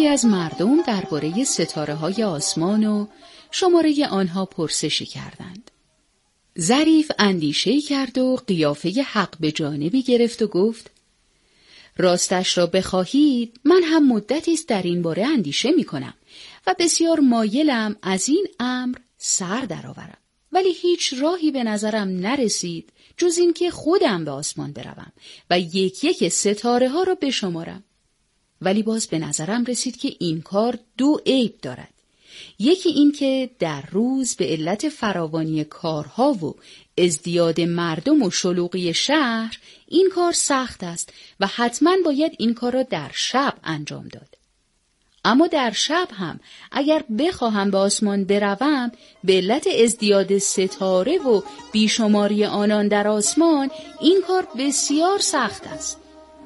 گروهی از مردم درباره ستاره‌های آسمان و شماره آنها پرسشی کردند. ظریف اندیشه‌ای کرد و قیافه حق به جانبی گرفت و گفت: راستش را بخواهید من هم مدتی است در این باره اندیشه می‌کنم و بسیار مایلم از این امر سر درآورم، ولی هیچ راهی به نظرم نرسید جز این که خودم به آسمان بروم و یک یک ستاره ها را بشمارم. ولی باز به نظرم رسید که این کار دو عیب دارد. یکی این که در روز به علت فراوانی کارها و ازدیاد مردم و شلوغی شهر این کار سخت است و حتما باید این کار را در شب انجام داد. اما در شب هم اگر بخواهم به آسمان بروم به علت ازدیاد ستاره و بیشماری آنان در آسمان این کار بسیار سخت است.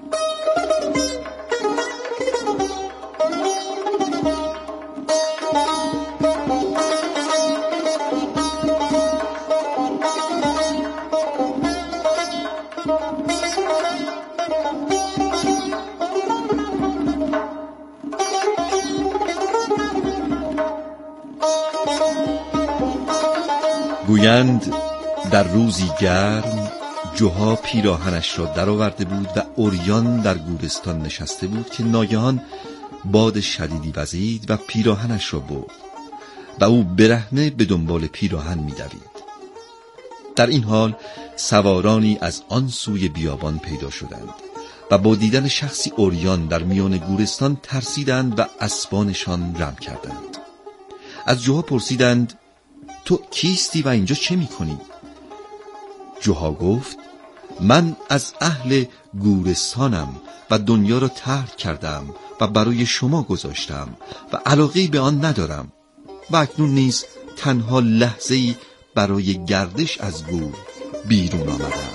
گویند در روزی گرم جوها پیراهنش را درآورده بود و عریان در گورستان نشسته بود که ناگهان باد شدیدی وزید و پیراهنش را برد و او برهنه به دنبال پیراهن می‌دوید. در این حال سوارانی از آن سوی بیابان پیدا شدند و با دیدن شخصی عریان در میان گورستان ترسیدند و اسبانشان رم کردند. از جوها پرسیدند: تو کیستی و اینجا چه می‌کنی؟ جوها گفت: من از اهل گورستانم و دنیا را ترک کردم و برای شما گذاشتم و علاقه‌ای به آن ندارم و اکنون نیز تنها لحظه‌ای برای گردش از گور بیرون آمدم.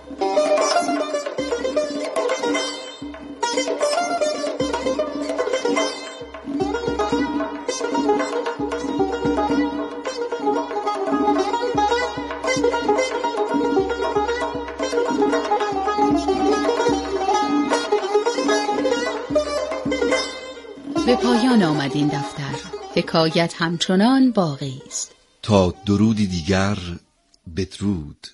به پایان آمد این دفتر. حکایت همچنان باقی است. تا درودی دیگر، بدرود.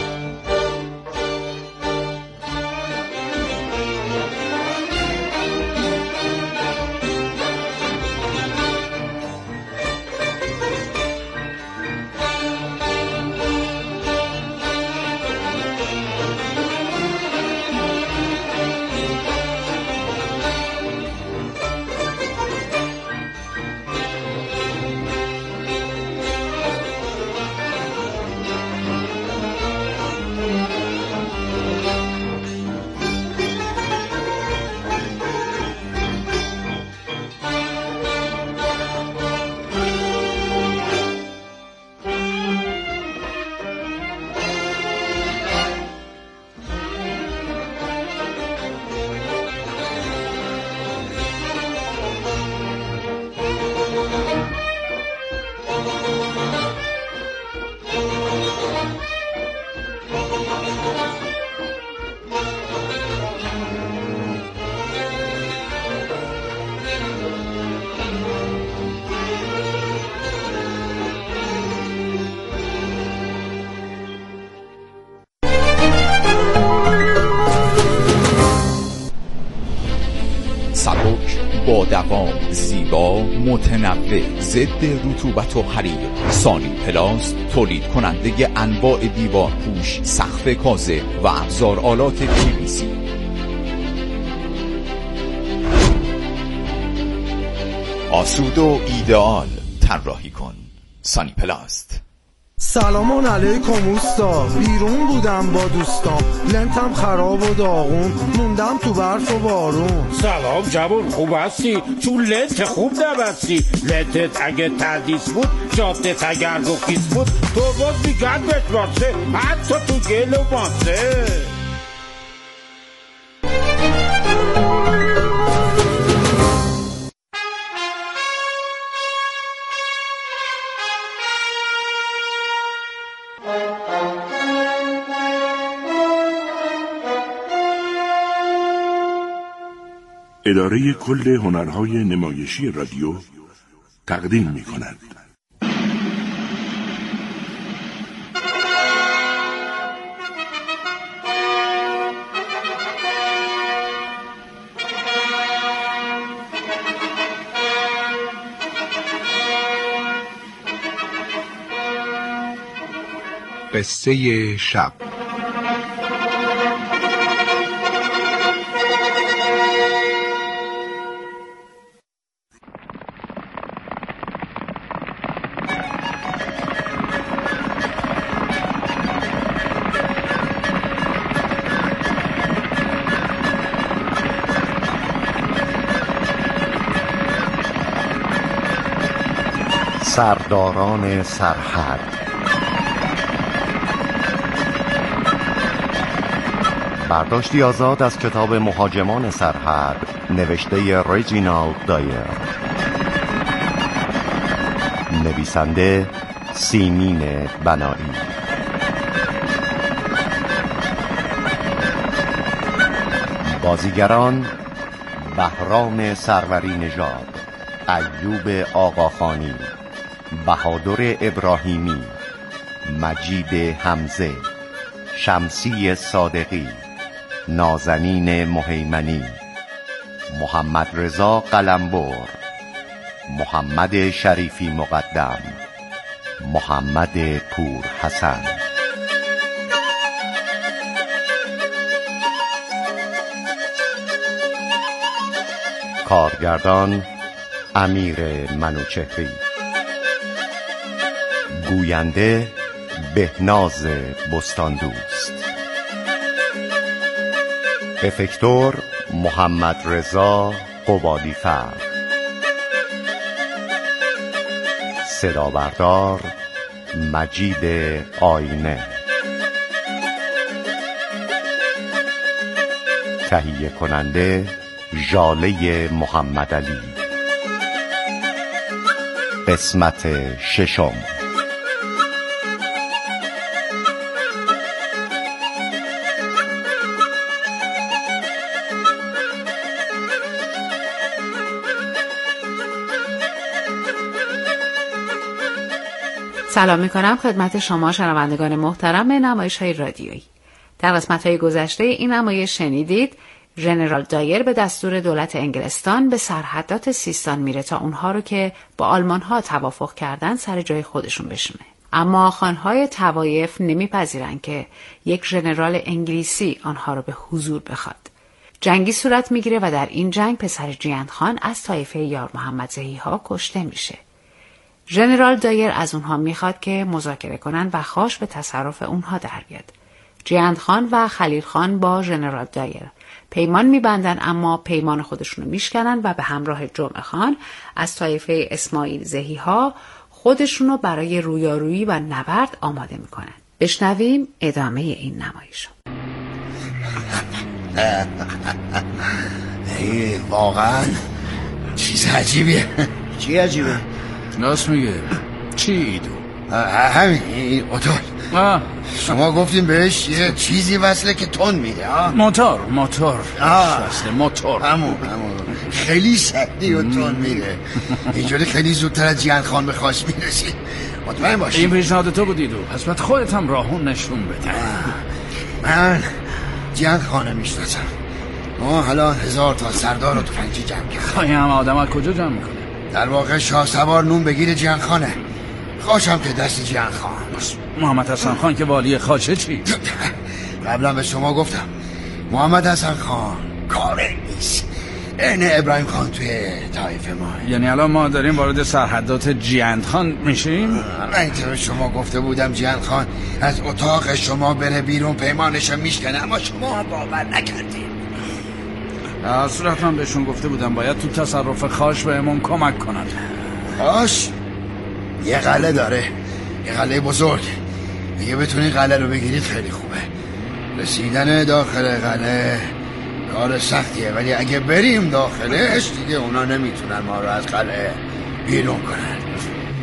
با دوام، زیبا، متنوع، ضد رطوبت و حریر. سانی پلاس تولید کننده انواع دیوار پوش، سقف کاذب و ابزار آلات PVC. آسود و ایدئال طراحی کن. سانی پلاست. سلام علیکم اوستا، بیرون بودم با دوستام، لنتم خراب و داغون، موندم تو برف و بارون. سلام جوان، خوب هستی؟ چون لنت خوب نبستی. لنتت اگه تردیس بود، جادت اگر رخیص بود، تو باز میگن بتواسه، حتی تو گل و ماسه. اداره کل هنرهای نمایشی رادیو تقدیم می‌کند. قصه شب. سرداران سرحد. برداشتی آزاد از کتاب مهاجمان سرحد نوشته رجینالد دایر، نویسنده سیمین بنایی. بازیگران: بهرام سروری نژاد، ایوب آقاخانی، بهادر ابراهیمی، مجید حمزه، شمسی صادقی، نازنین مهیمنی، محمد رضا قلمبر، محمد شریفی مقدم، محمد پور حسن. کارگردان: امیر منوچهری. گوینده: بهناز بستاندوست. افکتور: محمد رضا قبادی‌فر. صدا بردار: مجید آینه. تهیه کننده: ژاله محمدعلی. قسمت ششم. سلام میکنم خدمت شما شنوندگان محترم نمایش‌های رادیویی. در قسمت‌های گذشته این نمایش شنیدید ژنرال دایر به دستور دولت انگلستان به سرحدات سیستان میره تا اونها رو که با آلمان‌ها توافق کردن سر جای خودشون بشونه. اما خانهای طوایف نمیپذیرن که یک ژنرال انگلیسی آنها رو به حضور بخواد. جنگی صورت میگیره و در این جنگ پسر جیند خان از طایفه یار محمد زحیحا کشته میشه. ژنرال دایر از اونها میخواد که مذاکره کنن و خواش به تصرف اونها در بیاد. جیند خان و خلیل خان با ژنرال دایر پیمان میبندن، اما پیمان خودشونو میشکنن و به همراه جمعه خان از طایفه اسماعیل زحیحا خودشونو برای رویارویی و نبرد آماده میکنن. بشنویم ادامه این نمایش. واقعا چیز عجیبیه. چی عجیبه؟ راست میگه. چی ایدو؟ همین اتول. شما گفتیم بهش یه چیزی وصله که تون میره. موتور وصله موتور. همون خیلی سریع و تون میره. اینجوری خیلی زودتر از جیند خان به خواست میرسی. مطمئن باشی. این پیشنهاد تو بود ایدو، پس باید خودت هم راهون نشون بده. من جیند خانه میشناسم. ما حالا 1000 تا سردار و تفنگچی جمع کردیم. خواهیم آدم از کجا جمع میکنه؟ در واقع شاه سوار نون بگیر جیند خانه. خاشم که دست جیند خان. محمد حسن خان که والی خاشه چی؟ قبلا به شما گفتم محمد حسن خان کاره نیست. این ابراهیم خان توی طایفه ما. یعنی الان ما داریم وارد سرحدات جیند خان میشیم؟ من به شما گفته بودم جیند خان از اتاق شما بره بیرون پیمانشو میشکنه، اما شما باور نکردید. در صورت من بهشون گفته بودم باید تو تصرف خاش بهمون کمک کنن. خاش یه قلعه داره، یه قلعه بزرگ. اگه بتونی قلعه رو بگیرید خیلی خوبه. رسیدن داخل قلعه کار سختیه، ولی اگه بریم داخلش دیگه اونا نمیتونن ما رو از قلعه بیرون کنن.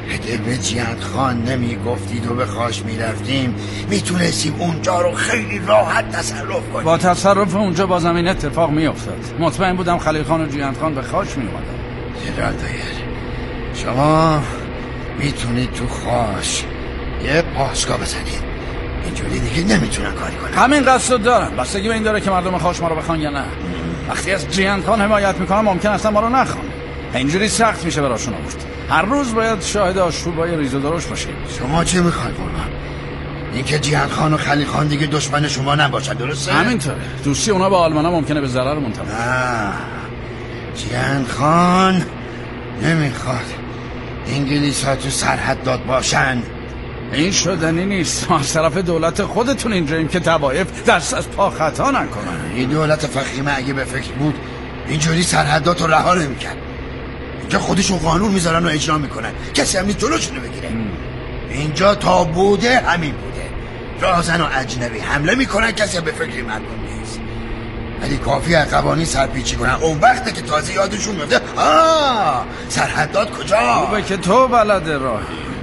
اگه به جیهند خان نمی گفتید و به خاش می رفتیم میتونستیم اونجا رو خیلی راحت تصرف کنیم. با تصرف اونجا با زمین اتفاق می افتاد. مطمئن بودم خلیل خان و جیهند خان به خاش می اومدن. جنرال دایر، شما میتونید تو خاش یه پاسگاه بزنید. اینجوری دیگه نمیتونن کاری کنن. همین قصد دارم. بستگی به این داره که مردم خاش ما رو بخوان یا نه. وقتی از جیهند خان حمایت میکنم ممکن است ما رو نخوان. اینجوری سخت میشه براشون آورد. هر روز باید شاهد آشوبای ریز و درشت باشیم. شما چه میخواید قربان؟ اینکه جیهند خان و خلیل خان دیگه دشمن شما نباشن، درسته؟ همینطوره. دوستی اونا با آلمانا ممکنه به ضررمون تموم شه. جیهند خان نمیخواد انگلیس ها تو سرحد داد باشن. این شدنی نیست. ما از طرف دولت خودتون اینجاییم که طوایف دست از پا خطا نکنن. این دولت فخیمه اگه به فکر بود اینجوری سرحدات رو رها نمی‌کرد. اینجا خودشون قانون میذارن و اجرا میکنن، کسی هم نیست جلوشونو بگیره. اینجا تا بوده همین بوده. راهزن و اجنبی حمله میکنن، کسی هم به فکر مردم نیست. ولی کافی از قوانین سرپیچی کنن، اون وقته که تازه یادشون میفته سرحدات کجا؟ خوبه که تو بلد راهی.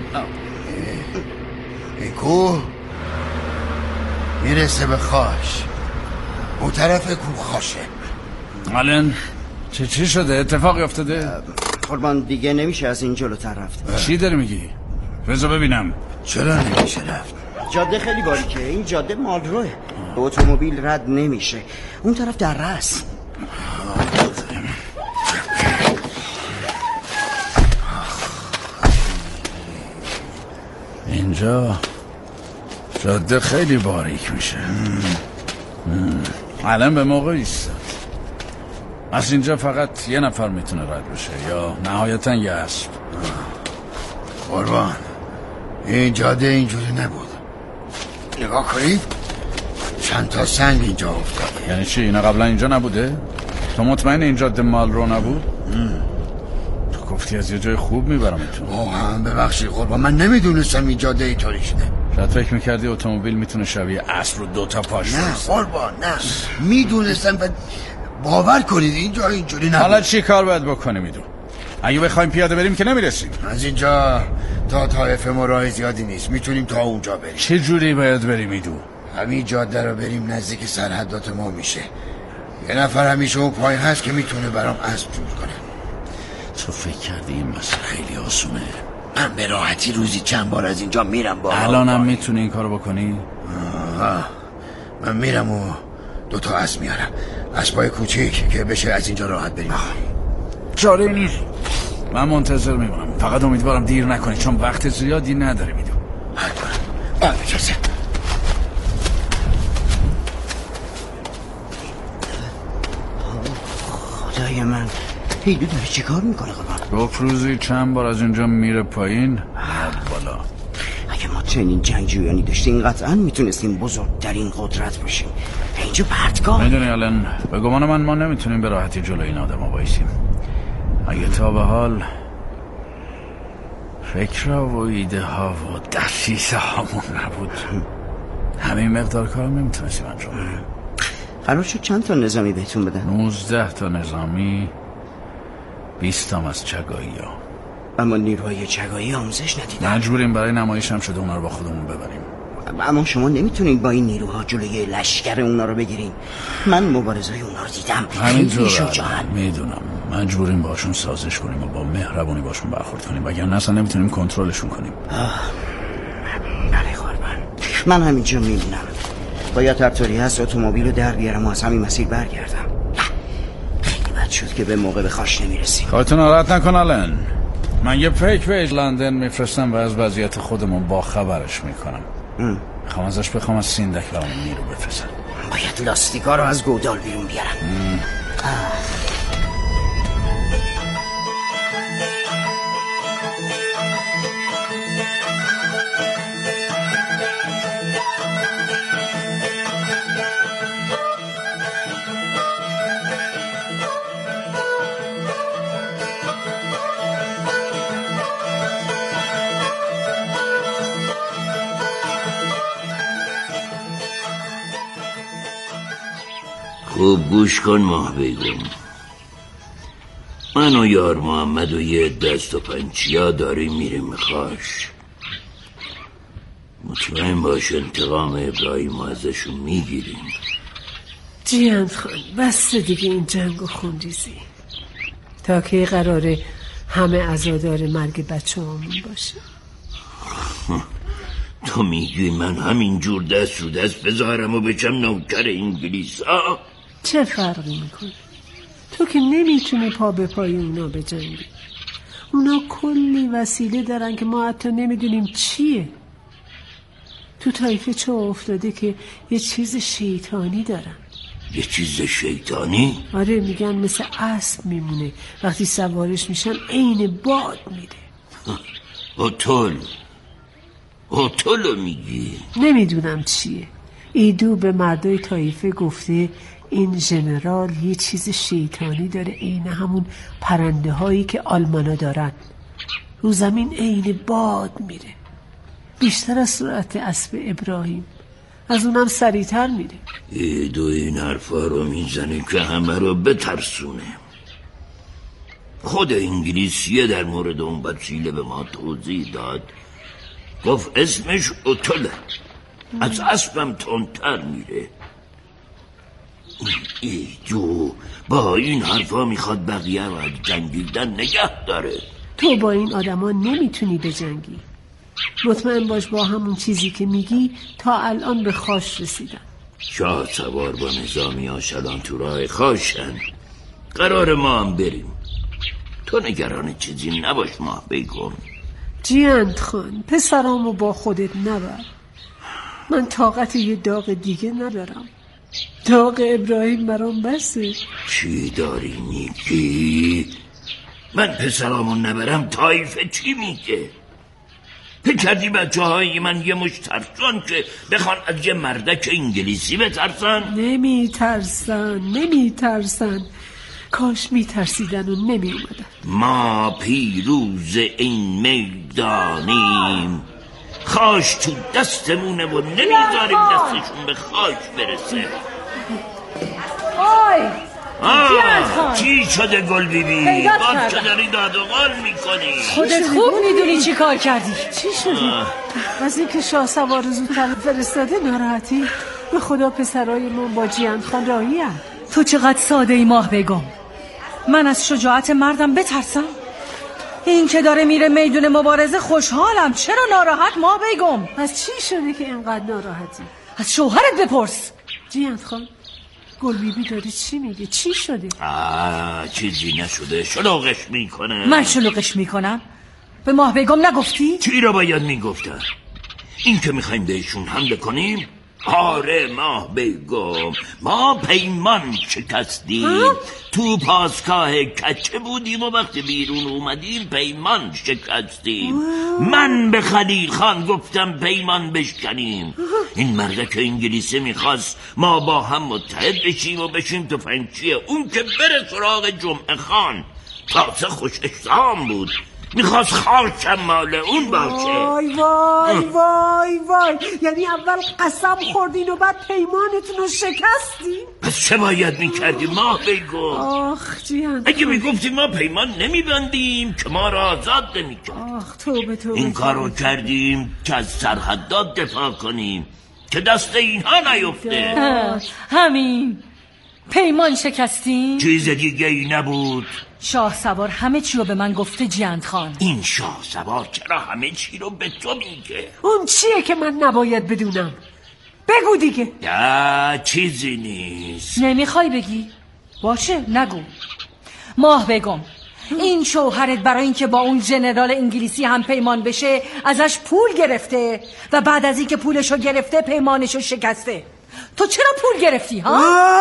این کوه میرسه به خاش. اون طرف کوه خاشه. الان چی شده؟ اتفاقی افتاده؟ قربان دیگه نمیشه از این جلوتر رفت. چی داری میگی؟ بذار ببینم. چرا نمیشه رفت؟ جاده خیلی باریکه. این جاده مالروه، اتومبیل رد نمیشه. اون طرف دره است. اینجا جاده خیلی باریک میشه. الان به موقع ایستاد. از اینجا فقط یه نفر میتونه رد بشه یا نهایتا یه اسب. قربان این جاده اینجوری نبود. نگاه کنید چند تا سنگ اینجا افتاده. یعنی چی؟ اینا قبلا اینجا نبوده؟ تو مطمئن این جاده مال رو نبود؟ تو گفتی از یه جای خوب میبرمتون. هم ببخشید قربان، من نمیدونستم این جاده اینطوری شده. شاید فکر میکردی اتومبیل میتونه شبیه اسب رو 2 تا پاش نه قربان نه، میدونستم و باور کنید اینجا اینجوری نبود. حالا چی کار باید بکنیم میدون؟ اگه بخوایم پیاده بریم که نمیرسیم. از اینجا تا طایف ما راه زیادی نیست، میتونیم تا اونجا بریم. چه جوری باید بریم میدون؟ همین جاده رو بریم نزدیک سرحدات ما میشه. یه نفر همیشه اون پای هست که میتونه برام اسب جور کنه. تو فکر کردی این مسئله خیلی آسونه؟ من به راحتی روزی چند بار از اینجا میرم. با الانم میتونی این کارو بکنی؟ من میرم و 2 تا اسب میارم، اسبای کوچیک که بشه از اینجا راحت بریم. چاره نیست. من منتظر میمونم. فقط امیدوارم دیر نکنی چون وقت زیادی نداره میدون. بچسه خدای من، هیدو داره چی کار میکنه قربان؟ گفت روزی چند بار از اینجا میره پایین بالا. اگه ما چنین جنگجویانی داشتیم قطعا میتونستیم بزرگترین قدرت باشیم. اینجا پرتگاه. میدونی الان به گمان من ما نمیتونیم به راحتی جلوی این آدم ها بایستیم. اگه تا به حال فکرها و ایده ها و دستیسه هامون نبود همین مقدار کارم نمیتونستیم انجام بدیم. قرار شد چند تا نظامی بهتون بدن؟ 19 تا نظامی، 20 تا از چگایی ها. اما نیروهای چگایی آموزش ندیدن. مجبوریم برای نمایش هم شده اونا رو با خودمون ببریم. اما شما نمیتونید با این نیروها جلوی لشکر اونا رو بگیرین. من مبارزای اونا رو دیدم. همینطور میدونم. مجبوریم باشون سازش کنیم و با مهربونی باشون برخورد کنیم، وگرنه اصلا نمیتونیم کنترلشون کنیم. بله قربان، من همینجا میمونم. باید هر طوری هست اتومبیل رو در بیارم و از همین مسیر برگردم. خیلی بد شد که به موقع به خاش نمیرسیم. خودتون ناراحت نکن آلن. من یه پیک به لندن میفرستم و از وضعیت خودمون با خبرش میکنم. میخوام ازش بخوام از سیندک برامون نیرو بفرستن. باید لاستیکا رو از گودال بیرون بیارم. خوب گوش کن ماه بیگم. من و یار محمد و یه دست و پنچیا داریم میریم خاش. مطمئن باش انتقام ابراهیم ازشون میگیریم. جیهند خان بس دیگه این جنگ و خونریزی. تا که قراره همه عزادار مرگ بچه همون باشه. تو میگی من همینجور دست رو دست بذارم و بچم نوکر انگلیس ها؟ چه فرقی میکنه؟ تو که نمیتونی پا به پای اونا بجنگی. اونا کلی وسیله دارن که ما حتی نمیدونیم چیه. تو طایفه چه افتاده که یه چیز شیطانی دارن. یه چیز شیطانی؟ آره میگن مثل اسب میمونه، وقتی سوارش میشن عین باد میره. اوتولو میگی؟ نمیدونم چیه. ایدو به مردای طایفه گفته این ژنرال یه چیز شیطانی داره، عین همون پرنده هایی که آلمانا دارن. رو زمین عین باد میره، بیشتر از سرعت اسب ابراهیم، از اونم سریعتر میره. ایدو این حرفا رو میزنه که همه رو بترسونه. خود انگلیسیه در مورد اون وسیله به ما توضیح داد. گفت اسمش اوتوله، از اسبم تندتر میره. ایدو با این حرفا میخواد بقیه رو از جنگیدن نگه داره. تو با این آدما نمیتونی بجنگی. مطمئن باش با همون چیزی که میگی تا الان به خاش رسیدن. شاه سوار با نظامی ها شلان تو راه خاشن. قرار ما هم بریم. تو نگران چیزی نباش ما بگم. جیهند خان پسرامو با خودت نبر. من طاقت یه داغ دیگه ندارم. داغ ابراهیم برام بسه. چی داری میگی؟ من پسرامو نبرم طایفه چی میگه؟ فکر کردی بچه های من یه مش ترسان که بخوان از یه مردک انگلیسی بترسن؟ نمیترسن. کاش میترسیدن و نمی اومدن. ما پیروز این میدانیم. خاش تو دستمونه و نمیذاریم دستشون به خاک برسه. چی شده گل بیبی؟ باز که داری داد و غال میکنی؟ خودت خوب میدونی چی کار کردی. چی شده؟ از اینکه شاه سوار زودتر فرستاده ناراحتی؟ به خدا پسرای من با جیهند خان راهی هم. تو چقدر ساده ای ماه بگم. من از شجاعت مردم بترسم؟ این که داره میره میدون مبارزه خوشحالم. چرا ناراحت ماه بگم؟ از چی شده که اینقدر ناراحتی؟ از شوهرت بپرس. جیهند خان گل بیبی داری چی میگه؟ چی شده؟ چیزی نشده. شلوغش میکنه. من شلوغش میکنم؟ به ماه بگم نگفتی؟ چی را باید میگفتن؟ این که میخوایم بهشون حمله کنیم؟ آره ماه بگم ما پیمان شکستیم. تو پاسگاه کچه بودیم و وقتی بیرون اومدیم پیمان شکستیم. من به خلیل خان گفتم پیمان بشکنیم. این مردک انگلیسی میخواست ما با هم متحد بشیم و بشیم تو پنچیه اون که بره سراغ جمعه خان. تازه خوش اشتهام بود، میخواست خاکم مال اون باشه. وای یعنی اول قسم خوردین و بعد پیمانتون رو شکستین؟ پس چه باید میکردیم ما بگو؟ آخ جیهند، اگه میگفتیم ما پیمان نمیبندیم که ما را آزاد نمیکرد. آخ توبه این کارو کردیم که از سرحدات دفاع کنیم که دست اینها نیفته. همین پیمان شکستیم. چیز دیگه ای نبود. شاه سوار همه چی رو به من گفته جیهند خان. این شاه سوار چرا همه چی رو به تو میگه؟ اون چیه که من نباید بدونم؟ بگو دیگه. چیزی نیست. نمیخوای بگی؟ باشه نگو. ماه بگم این شوهرت برای اینکه با اون ژنرال انگلیسی هم پیمان بشه ازش پول گرفته و بعد از اینکه پولشو گرفته پیمانشو شکسته. تو چرا پول گرفتی ها؟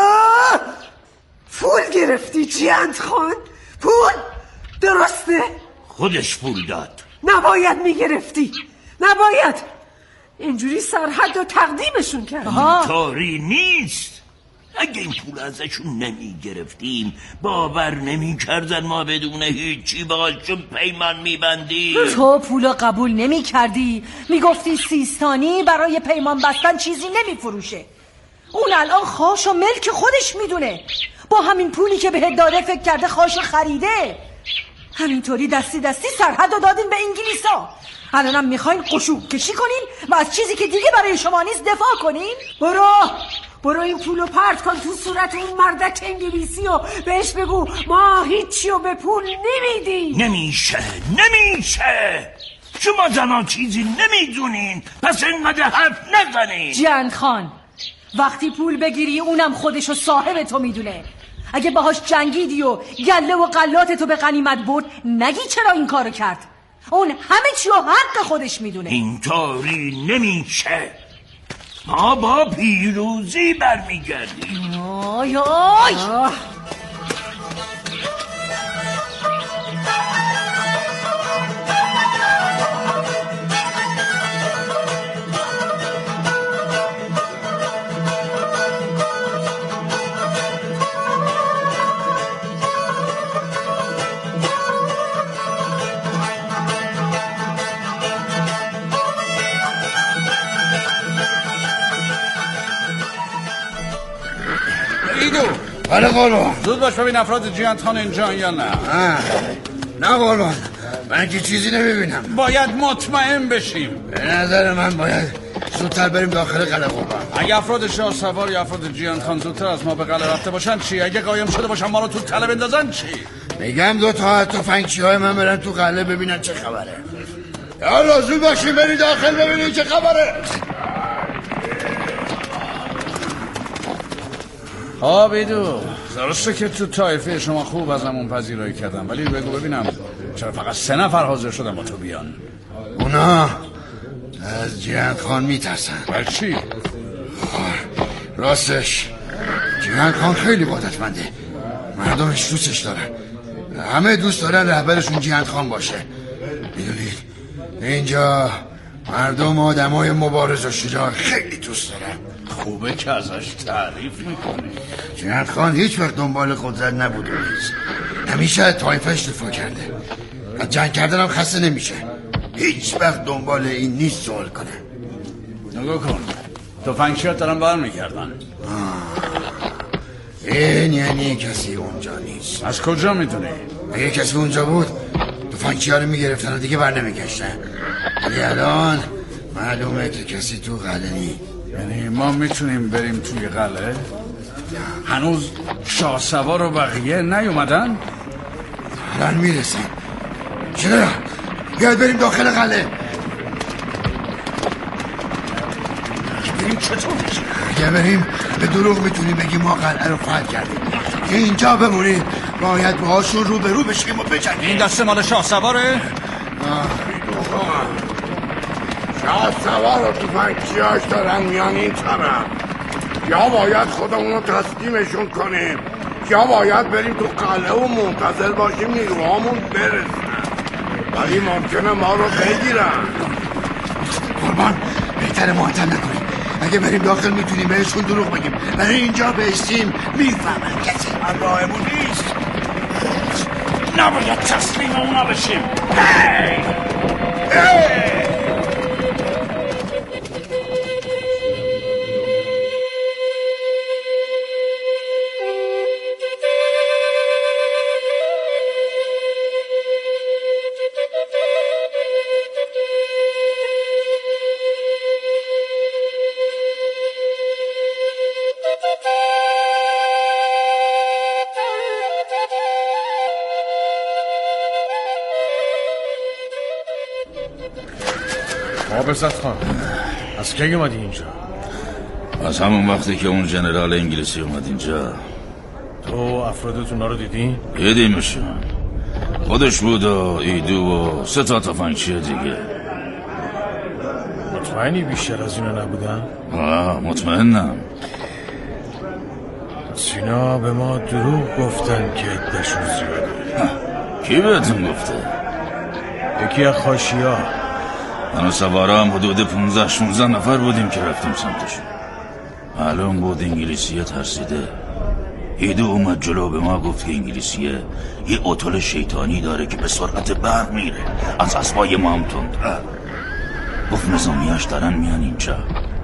پول گرفتی جیهند خان؟ پول؟ درسته؟ خودش پول داد. نباید میگرفتی. نباید اینجوری سرحد رو تقدیمشون کرد. اینطوری نیست. اگه این پول ازشون نمیگرفتیم باور نمیکردن ما بدون هیچی باشون پیمان میبندیم. تو پولو قبول نمیکردی، میگفتی سیستانی برای پیمان بستن چیزی نمیفروشه. اون الان خاش و ملک خودش میدونه. با همین پولی که بهت داده فکر کرده خاشو خریده. همینطوری دستی دستی سرحد رو دادین به انگلیسا. الانم میخواین قشوق کشی کنین و از چیزی که دیگه برای شما نیست دفاع کنین؟ برو این پولو پرت کن تو صورت اون مردک انگلیسی و بهش بگو ما هیچی و به پول نمیدیم. نمیشه شما زنان چیزی نمیدونین، پس اینقدر حرف نزنین. جیان خان وقتی پول بگیری اونم خودشو صاحب تو میدونه. اگه باهاش جنگیدی و گله و غلات تو به غنیمت برد نگی چرا این کارو کرد. اون همه چی و حق خودش میدونه. اینطوری نمیشه. ما با پیروزی برمیگردیم. آی بله قربان. زود باش ببین افراد جیان خان اینجا یا نه. نه قربان، من که چیزی نمیبینم. باید مطمئن بشیم. به نظر من باید زودتر بریم داخل قلعه قربان. اگه افراد شاه سوار یا افراد جیان خان زودتر از ما به قلعه رفته باشن چی؟ اگه قایم شده باشن ما رو تو تله بندازن چی؟ میگم 2 تا تفنگچی‌های من برن تو قلعه ببینن چه خبره. یا زود باشین برید داخل ببینید چه خبره. آبیدو درسته که تو طایفه شما خوب ازمون پذیرایی کردم، ولی بگو ببینم چرا فقط 3 نفر حاضر شدن با تو بیان؟ اونا از جیان خان میترسن. بر چی؟ راستش جیان خان خیلی قدرتمنده، مردمش دوستش دارن، همه دوست دارن رهبرشون جیان خان باشه. میدونید اینجا مردم آدمای مبارز و شجاع خیلی دوست دارن. خوبه که ازش تعریف میکنی. جیان خان هیچ وقت دنبال قدرت نبود و نیست، همیشه از طایفه‌اش دفاع کرده، از جنگ کردن هم خسته نمیشه، هیچ وقت دنبال این نیست سوال کنه. نگاه کن تفنگچی‌ها دارن برمیگردن. این یعنی کسی اونجا نیست. از کجا میدونی؟ اگه کسی اونجا بود تفنگچی‌ها رو میگرفتن و دیگه بر نمیگشتن، ولی الان معلومه که کسی تو قلعه نیست. یعنی ما میتونیم بریم توی قلعه؟ هنوز شاه سوار و بقیه نیومدن؟ الان میرسن. چرا؟ بیاید بریم داخل قلعه. بریم چطور؟ اگه بریم به دروغ میتونیم بگیم ما قلعه رو فتح کردیم. اینجا بمونیم باید باهاشون رو به رو بشیم و بجنگیم. این دسته مال شاه سواره؟ شاه سوار و تفنگچیاش دارن میان این طرف. یا باید خودمون رو تسلیمشون کنیم یا باید بریم تو قلعه و منتظر باشیم نیروهامون برسن، ولی ممکنه ما رو بگیرن. قربان بهتره معطل نکنیم. اگه بریم داخل میتونیم بهشون دروغ بگیم، ولی اینجا بهشتیم میفهمن کسی همراهمون نیست. نباید تسلیم اونا بشیم. عزت خان از کی اومدی اینجا؟ از همون وقتی که اون ژنرال انگلیسی اومد اینجا. تو افرادتون رو دیدی؟ دیدیمشون، خودش بود و ایدو و 3 تا تفنگچی دیگه. مطمئنی بیشتر از اینا نبودن؟ مطمئنم. سینا به ما دروغ گفتن که عده‌شون زیاده. کی بهتون گفته؟ یکی از خاشیا. من و سواره هم حدود 15-16 نفر بودیم که رفتیم سمتشون. معلوم بود انگلیسیه ترسیده. ایدو اومد جلو به ما گفت که انگلیسیه یه اتل شیطانی داره که به سرعت برق میره، از اسبای ما هم تندتر. گفت نظامیاش دارن میان اینجا.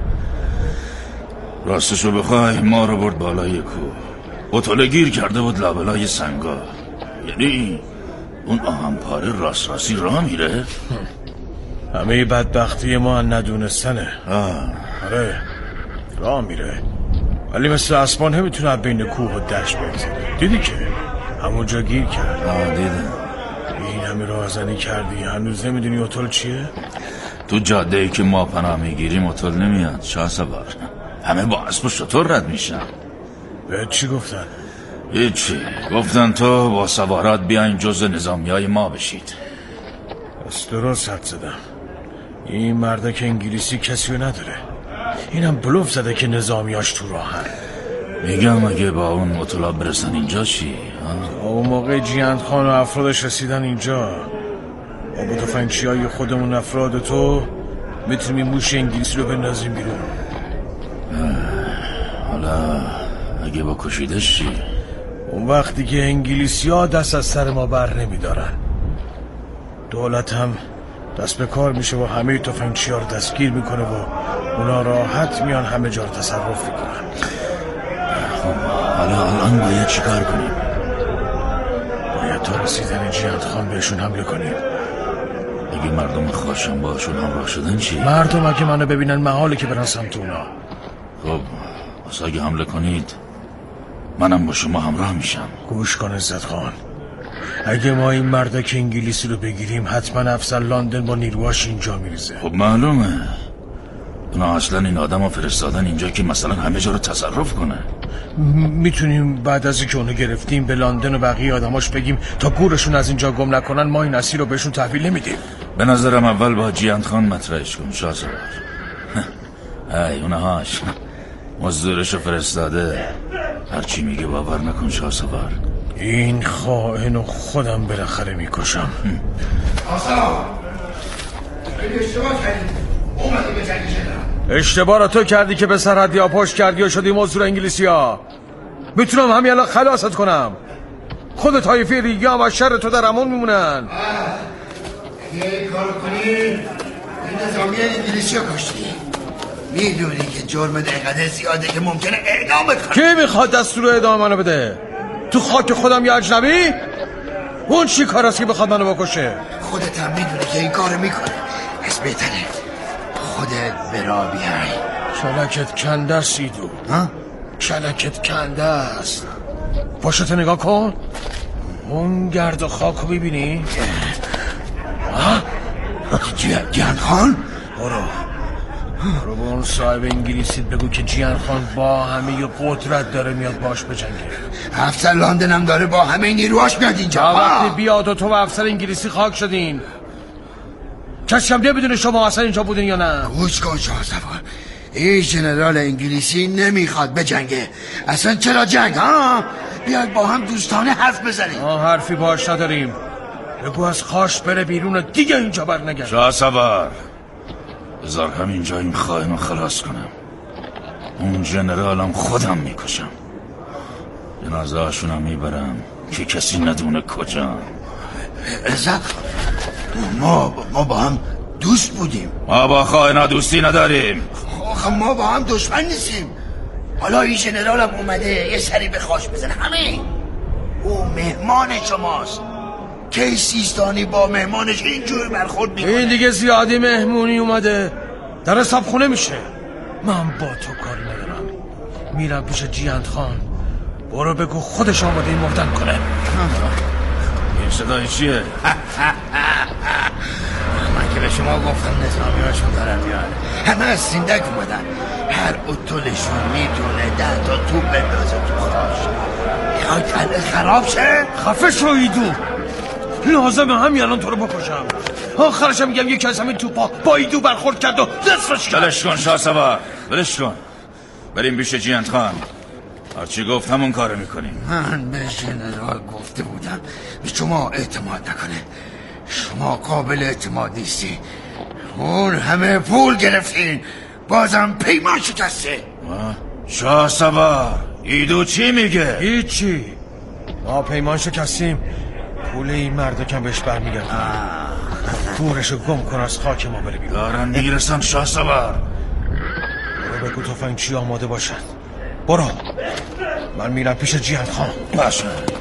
راستشو بخوای ما رو برد بالای کوه. اتل گیر کرده بود لابلای سنگا، یعنی اون آهنپاره راست راستی راه میره؟ همه بدبختی ما ندونستنه. آره راه میره، ولی مثل اسبان نمیتونه بین کوه و دشت بگذره. دیدی که همونجا گیر کرد. دیدم. این همه راهزنی کردی هنوز نمیدونی هتل چیه؟ تو جاده ای که ما پناه میگیریم هتل نمیاد شهسوار. همه با اسب و شتر رد میشن. بهت چی گفتن؟ هیچی، گفتن تو با سوارات بیاین جزء نظامیای ما بشید. بس درست حد زدم. این مردک انگلیسی کسی رو نداره. اینم بلوف زده که نظامیاش تو راهن. میگم اگه با اون مطلع برسن اینجا چی؟ اون موقع جیهند خان و افرادش رسیدن اینجا، با تفنگچیای خودمون افراد تو میتونیم موش انگلیسی رو بندازیم بیرون. حالا اگه با کشیدش چی؟ اون وقت دیگه انگلیسی ها دست از سر ما بر نمیدارن. دولت هم دست به کار میشه و همه تفنگچی ها رو دستگیر میکنه و اونا راحت میان همه جا رو تصرف میکنن. حالا الان باید چی کار کنیم؟ باید تا رسیدن جیهند خان بهشون حمله کنیم. اگه مردم خاشم باشون همراه شدن چی؟ مردم اگه منو ببینن محاله که برن سمت اونا. خب واسه اگه حمله کنید منم با شما همراه میشم. گوش کن عزت خان، اگه ما این مردک انگلیسی رو بگیریم حتما افسر لندن با نیروهاش اینجا میریزه. خب معلومه اونا اصلا این آدم رو فرستادن اینجا که مثلا همه جا رو تصرف کنه. میتونیم بعد از اینکه اونو گرفتیم به لندن و بقیه آدماش بگیم تا گورشون از اینجا گم نکنن ما این اسیر رو بهشون تحویل نمیدیم. به نظرم اول با جیهند خان مطرحش کن شهسوار. ای اونهاش مزدورشو فرستاده، هرچی میگه باور نکن شهسوار. این خائنو خودم بالاخره میکشم. اشتباه را تو کردی که به سرحدی ها پشت کردی و شدی مزدور انگلیسی ها. میتونم همین الان خلاصت کنم. خود طایفه ریگی هم از شر تو در امان میمونن. یه کار کنی این نظامی انگلیسی ها کشتی. میدونی که جرم دقیقه زیاده که ممکنه اعدامت کنه. کی میخواد دستور اعدام منو بده؟ تو خاک خودم یه اجنبی؟ اون چی کار است که بخواد منو بکشه؟ خودت هم میدونی که این کارو میکنه. از بهتره خودت برا بیای. کلکت کنده است ایدو. کلکت کنده است. پاشت نگاه کن. اون گرد و خاک رو ببینی؟ جیهند خان؟ برو به اون صاحب انگلیسیت بگو که جیهند خان با همه قدرت داره میاد باش بجنگه. افسر لندن هم داره با همه نیروهاش میاد اینجا. وقتی بیاد و تو و افسر انگلیسی خاک شدین کسی هم نمیدونه شما اصلا اینجا بودین یا نه. گوش کن شهسوار، این ژنرال انگلیسی نمیخواد بجنگه. اصلا چرا جنگ ها؟ بیاد با هم دوستانه حرف بزنیم. حرفی باش نداریم. بگو از خاش بره بیرون و دیگه اینجا بر نگرد. شهسوار بذار همینجا این خائن رو خلاص کنم. اون ژنرالم خودم میکشم. جنازه هاشونم میبرم که کسی ندونه کجا. عزت ما با هم دوست بودیم. ما با خائنا دوستی نداریم. آخه ما با هم دشمن نیستیم. حالا این ژنرالم اومده یه سری به خاش بزنه. همین او مهمان شماست. کی سیستانی با مهمانش اینجور برخورد میکنه؟ این دیگه زیادی مهمونی اومده. در حساب خونه میشه. من با تو کاری ندارم. میرم پیش جیهند خان. برو بگو خودش آماده مردن کنه. این صدای چیه؟ من که به شما گفتم نظامی هاشون دارن میان. همه از سیندک اومدن. هر اطولشون میتونه 10 تا توپ بندازه تو خاش. میخوای کله خراب شه؟ خفه شو ایدو. لازمه همین الان تو رو بکشم. آخرش هم میگم یکی از همین توپا با ایدو برخورد کرد و نصفش کرد. بلش کن شهسوار، بلش کن. بریم پیش جیهند خان. هرچی گفت همون کارو میکنیم. من به ژنرال گفته بودم به شما اعتماد نکنه. شما قابل اعتماد نیستی. اون همه پول گرفتین بازم پیمان شکسته. شهسوار ایدو چی میگه؟ هیچی. ما پیمان شکستیم. پول این مردکم بهش برمیگرده. گورشو گم کن از خاک ما بره بیرون. دارن میرسن شهسوار. برو بگو تفنگچی آماده باشن. برو من میرم پیش جیهند خان. باشه.